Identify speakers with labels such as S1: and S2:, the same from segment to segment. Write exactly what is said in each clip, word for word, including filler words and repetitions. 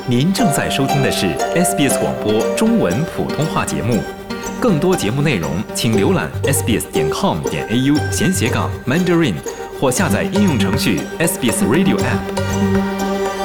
S1: 您正在收听的是 S B S 广播中文普通话节目，更多节目内容请浏览 s b s 点 com 点 a u 闲斜杠 Mandarin 或下载应用程序 S B S Radio App。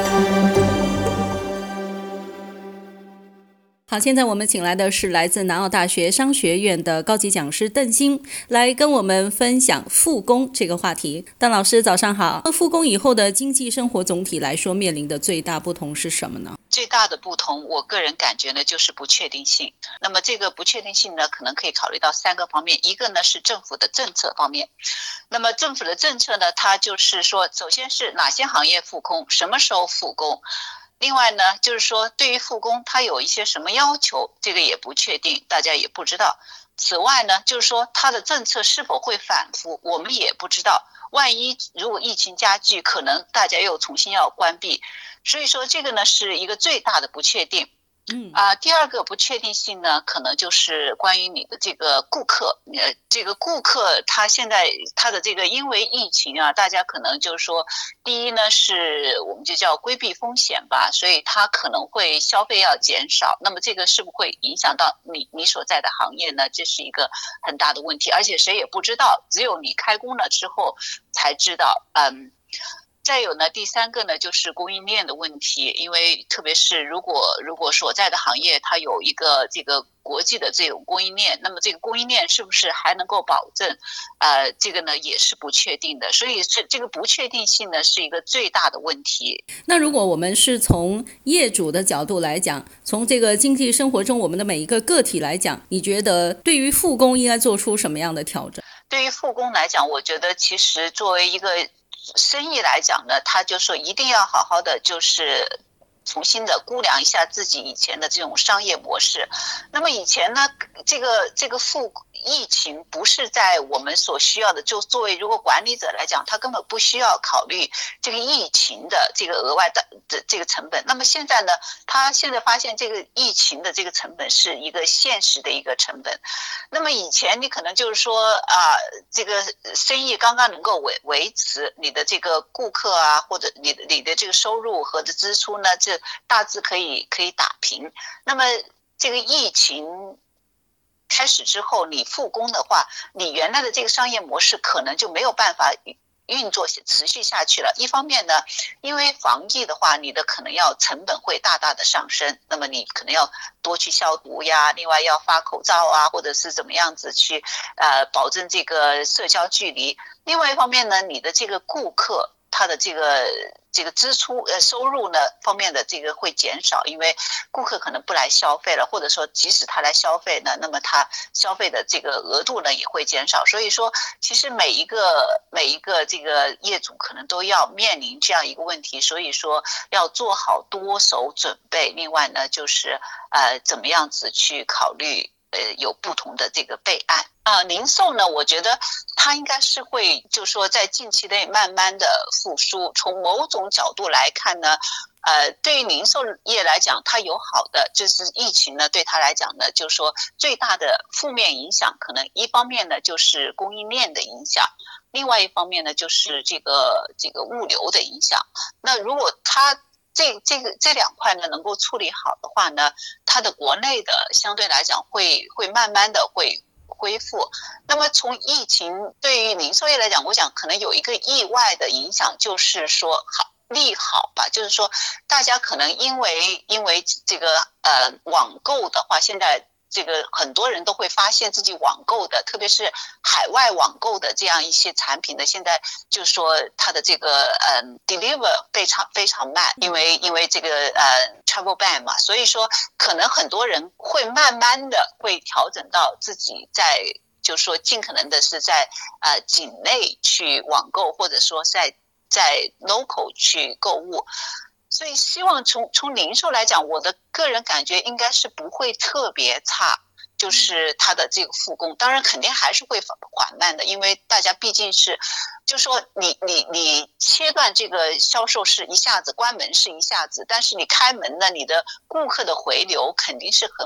S2: 好，现在我们请来的是来自南澳大学商学院的高级讲师邓鑫，来跟我们分享复工这个话题。邓老师早上好。复工以后的经济生活总体来说面临的最大不同是什么呢？
S3: 最大的不同，我个人感觉呢，就是不确定性。那么这个不确定性呢，可能可以考虑到三个方面。一个呢是政府的政策方面。那么政府的政策呢，它就是说，首先是哪些行业复工，什么时候复工。另外呢，就是说对于复工它有一些什么要求，这个也不确定，大家也不知道。此外呢，就是说它的政策是否会反复，我们也不知道。万一如果疫情加剧，可能大家又重新要关闭。所以说这个呢是一个最大的不确定。嗯啊，第二个不确定性呢，可能就是关于你的这个顾客，呃，这个顾客他现在他的这个因为疫情啊，大家可能就是说，第一呢是我们就叫规避风险吧，所以他可能会消费要减少，那么这个是不是会影响到你你所在的行业呢？这是一个很大的问题，而且谁也不知道，只有你开工了之后才知道，嗯。再有呢，第三个呢就是供应链的问题，因为特别是如果如果所在的行业它有一个这个国际的这种供应链，那么这个供应链是不是还能够保证？呃，这个呢也是不确定的，所以这这个不确定性呢是一个最大的问题。
S2: 那如果我们是从业主的角度来讲，从这个经济生活中我们的每一个个体来讲，你觉得对于复工应该做出什么样的调整？
S3: 对于复工来讲，我觉得其实作为一个生意来讲呢，他就说一定要好好的就是重新的估量一下自己以前的这种商业模式。那么以前呢，这个这个复疫情不是在我们所需要的，就作为如果管理者来讲，他根本不需要考虑这个疫情的这个额外的这个成本。那么现在呢，他现在发现这个疫情的这个成本是一个现实的一个成本。那么以前你可能就是说啊，这个生意刚刚能够维维持你的这个顾客啊，或者你的你的这个收入和的支出呢，这大致可以可以打平。那么这个疫情开始之后，你复工的话，你原来的这个商业模式可能就没有办法运作持续下去了。一方面呢，因为防疫的话，你的可能要成本会大大的上升，那么你可能要多去消毒呀，另外要发口罩啊，或者是怎么样子去呃保证这个社交距离。另外一方面呢，你的这个顾客他的这个这个支出呃收入呢方面的这个会减少，因为顾客可能不来消费了，或者说即使他来消费呢，那么他消费的这个额度呢也会减少。所以说其实每一个每一个这个业主可能都要面临这样一个问题，所以说要做好多手准备。另外呢就是呃怎么样子去考虑呃有不同的这个备案。啊、呃，零售呢，我觉得它应该是会，就是说在近期内慢慢的复苏。从某种角度来看呢，呃，对于零售业来讲，它有好的，就是疫情呢对它来讲呢，就是说最大的负面影响，可能一方面呢就是供应链的影响，另外一方面呢就是这个这个物流的影响。那如果它这这个这两块呢能够处理好的话呢，它的国内的相对来讲会会慢慢的会恢复。那么从疫情对于零售业来讲，我想可能有一个意外的影响，就是说好利好吧，就是说大家可能因为因为这个呃网购的话，现在这个很多人都会发现自己网购的，特别是海外网购的这样一些产品呢，现在就说它的这个呃 deliver 非常非常慢，因为因为这个呃 travel ban 嘛，所以说可能很多人会慢慢的会调整到自己在就是说尽可能的是在呃境内去网购，或者说在在 local 去购物。所以希望从从零售来讲，我的个人感觉应该是不会特别差，就是它的这个复工，当然肯定还是会缓慢的，因为大家毕竟是，就说你你你切断这个销售是一下子，关门是一下子，但是你开门呢，你的顾客的回流肯定是很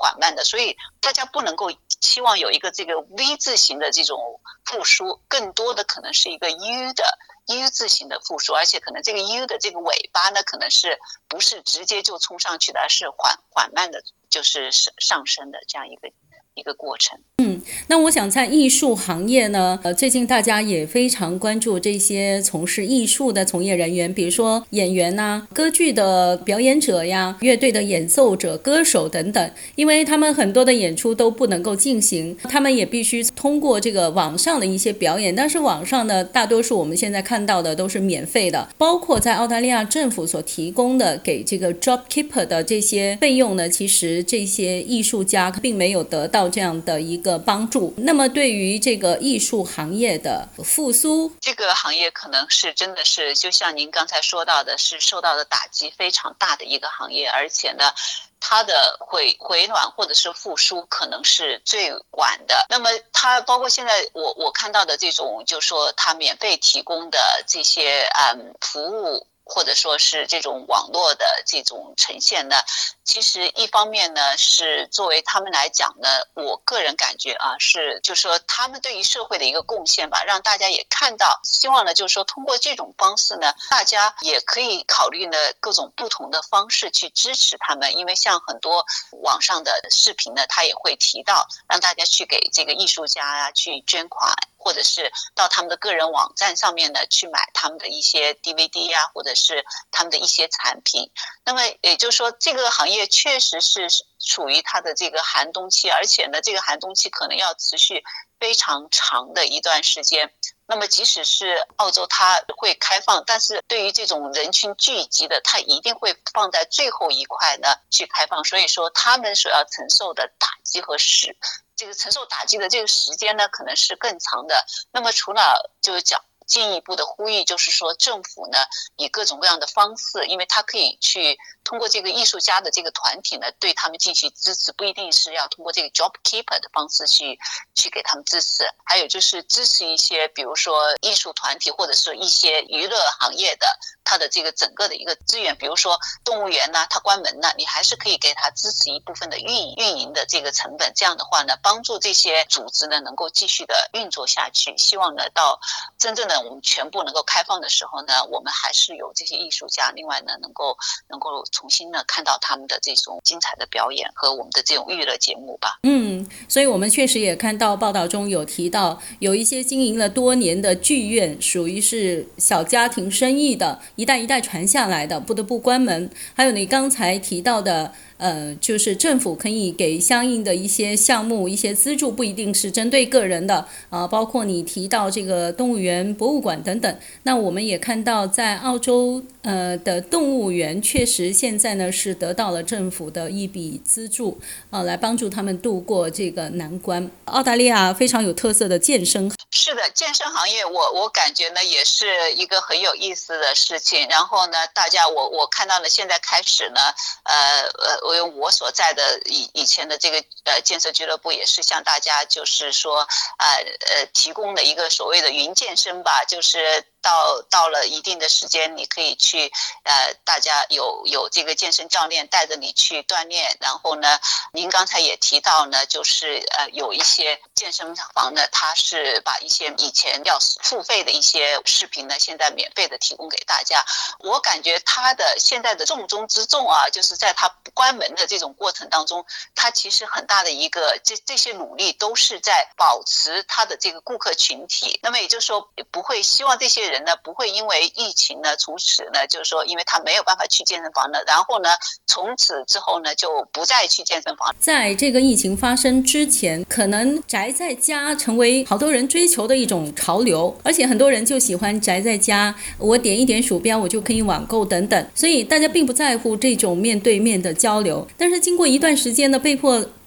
S3: 缓慢的，所以大家不能够期望有一个这个 V 字形的这种复苏，更多的可能是一个 U 的 U 字形的复苏，而且可能这个 U 的这个尾巴呢，可能是不是直接就冲上去的，而是缓缓慢的，就是上升的这样一个一个过程。
S2: 嗯，那我想在艺术行业呢，呃，最近大家也非常关注这些从事艺术的从业人员，比如说演员呐、歌剧的表演者呀、乐队的演奏者、歌手等等，因为他们很多的演出都不能够进行，他们也必须通过这个网上的一些表演，但是网上的大多数我们现在看到的都是免费的，包括在澳大利亚政府所提供的给这个 job keeper 的这些费用呢，其实这些艺术家并没有得到这样的一个帮助。那么对于这个艺术行业的复苏，
S3: 这个行业可能是真的是就像您刚才说到的，是受到的打击非常大的一个行业，而且呢它的回回暖或者是复苏可能是最晚的。那么它包括现在我我看到的这种，就是说它免费提供的这些嗯服务，或者说是这种网络的这种呈现呢，其实一方面呢是作为他们来讲呢，我个人感觉啊是就是说他们对于社会的一个贡献吧，让大家也看到，希望呢就是说通过这种方式呢，大家也可以考虑呢各种不同的方式去支持他们，因为像很多网上的视频呢，他也会提到让大家去给这个艺术家啊去捐款，或者是到他们的个人网站上面呢去买他们的一些 D V D 啊，或者是他们的一些产品。那么也就是说这个行业确实是处于它的这个寒冬期，而且呢这个寒冬期可能要持续非常长的一段时间。那么即使是澳洲它会开放，但是对于这种人群聚集的，它一定会放在最后一块呢去开放，所以说他们所要承受的打击和时这个承受打击的这个时间呢可能是更长的。那么除了就是讲进一步的呼吁，就是说政府呢以各种各样的方式，因为它可以去通过这个艺术家的这个团体呢对他们进行支持，不一定是要通过这个 job keeper 的方式去去给他们支持，还有就是支持一些比如说艺术团体或者是一些娱乐行业的它的这个整个的一个资源，比如说动物园呢它关门了，你还是可以给它支持一部分的运运营的这个成本，这样的话呢帮助这些组织呢能够继续的运作下去。希望呢到真正的我们全部能够开放的时候呢，我们还是有这些艺术家，另外呢能够能够重新呢看到他们的这种精彩的表演和我们的这种娱乐节目吧。
S2: 嗯，所以我们确实也看到报道中有提到，有一些经营了多年的剧院属于是小家庭生意的，一代一代传下来的，不得不关门。还有你刚才提到的呃，就是政府可以给相应的一些项目一些资助，不一定是针对个人的啊、呃，包括你提到这个动物园、博物馆等等。那我们也看到在澳洲呃的动物园确实现在呢是得到了政府的一笔资助啊、呃，来帮助他们度过这个难关。澳大利亚非常有特色的健身，
S3: 是的，健身行业我我感觉呢也是一个很有意思的事情。然后呢，大家我我看到呢现在开始呢，呃呃，我用我所在的以以前的这个呃建设俱乐部也是向大家就是说呃呃提供了一个所谓的云健身吧，就是到到了一定的时间，你可以去呃，大家有有这个健身教练带着你去锻炼。然后呢，您刚才也提到呢，就是呃有一些健身房呢，它是把一些以前要付费的一些视频呢，现在免费的提供给大家。我感觉它的现在的重中之重啊，就是在它关门的这种过程当中，它其实很大的一个这这些努力都是在保持它的这个顾客群体。那么也就是说，不会希望这些人人呢不会因为疫情呢从此呢就是说因为他没有办法去健身房了，然后呢从此之后呢就不再去健身房。
S2: 在这个疫情发生之前，可能宅在家成为好多人追求的一种潮流，而且很多人就喜欢宅在家，我点一点鼠标我就可以网购等等，所以大家并不在乎这种面对面的交流。但是经过一段时间的被迫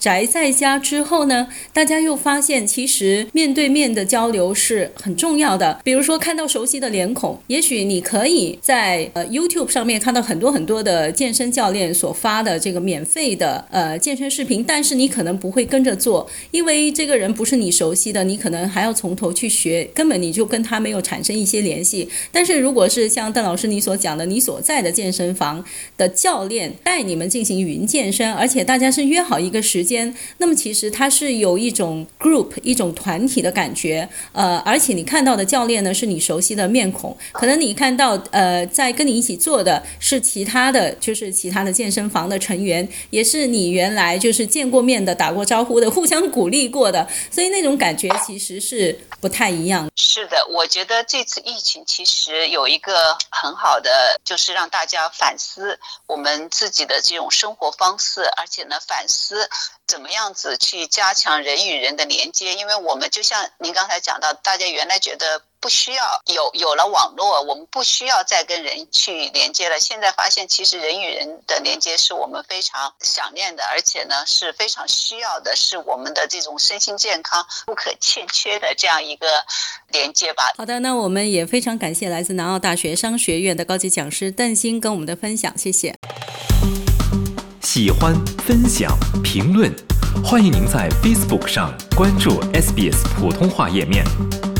S2: 宅在家之后呢，大家又发现其实面对面的交流是很重要的。比如说看到熟悉的脸孔，也许你可以在呃 YouTube 上面看到很多很多的健身教练所发的这个免费的呃健身视频，但是你可能不会跟着做，因为这个人不是你熟悉的，你可能还要从头去学，根本你就跟他没有产生一些联系。但是如果是像邓老师你所讲的，你所在的健身房的教练带你们进行语音健身，而且大家是约好一个时间，那么其实它是有一种 group 一种团体的感觉，呃，而且你看到的教练呢是你熟悉的面孔，可能你看到呃在跟你一起做的是其他的就是其他的健身房的成员，也是你原来就是见过面的打过招呼的互相鼓励过的，所以那种感觉其实是不太一样。
S3: 是的，我觉得这次疫情其实有一个很好的就是让大家反思我们自己的这种生活方式，而且呢反思怎么样子去加强人与人的连接。因为我们就像您刚才讲到，大家原来觉得不需要有有了网络，我们不需要再跟人去连接了，现在发现其实人与人的连接是我们非常想念的，而且呢是非常需要的，是我们的这种身心健康不可欠缺的这样一个连接吧。
S2: 好的，那我们也非常感谢来自南澳大学商学院的高级讲师邓鑫跟我们的分享，谢谢。
S1: 喜欢、分享、评论，欢迎您在 Facebook 上关注 S B S 普通话页面。